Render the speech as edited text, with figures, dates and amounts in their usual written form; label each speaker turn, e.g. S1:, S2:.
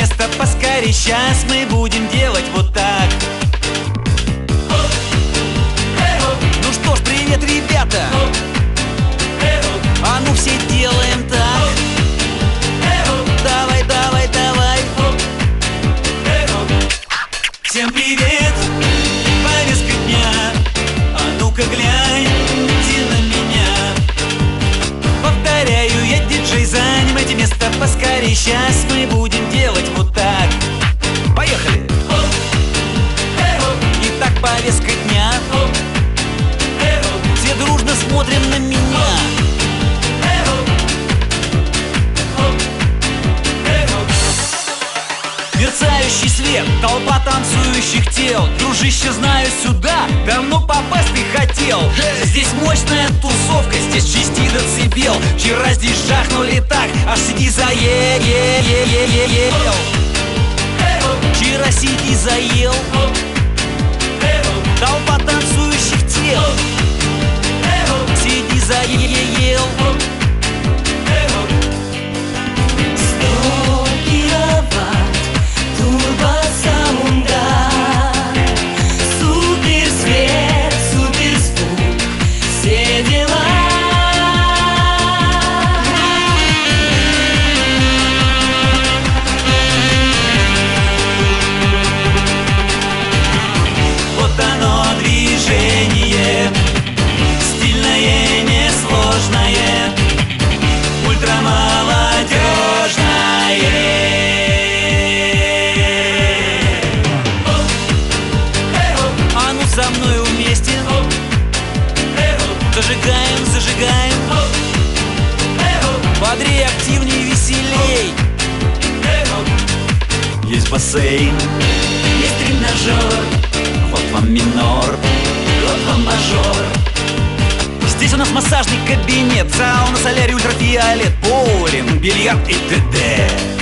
S1: место поскорей. Сейчас мы будем делать вот так. Ну что ж, привет, ребята. А ну все делаем так. Давай, давай, давай. Всем привет, повестка дня. А ну-ка гляньте на меня. Повторяю, я диджей, занимайте место поскорей. Сейчас мы будем делать вот так. Поехали! Итак, повестка дня. Все дружно смотрим на меня. Мерцающий свет, толпа танцующих тел. Дружище, знаю, сюда давно попасть ты хотел. Здесь мощная тусовка, здесь 6 децибел. Вчера здесь жахнули так, аж сиди заел. Вчера сиди заел. Толпа танцующих тел. Сиди заел.
S2: 100 киловатт турбосаунда. Супер свет, супер звук, все дела.
S1: Вот оно движение, стильное, несложное, ультрамолодежное. А ну со мной вместе. Зажигаем, зажигаем. Бодрее, активнее, веселей. Есть бассейн, есть тренажер. Вот вам минор, вот вам мажор. Здесь у нас массажный кабинет, сауна, солярий, ультрафиолет, боулинг, бильярд и т.д.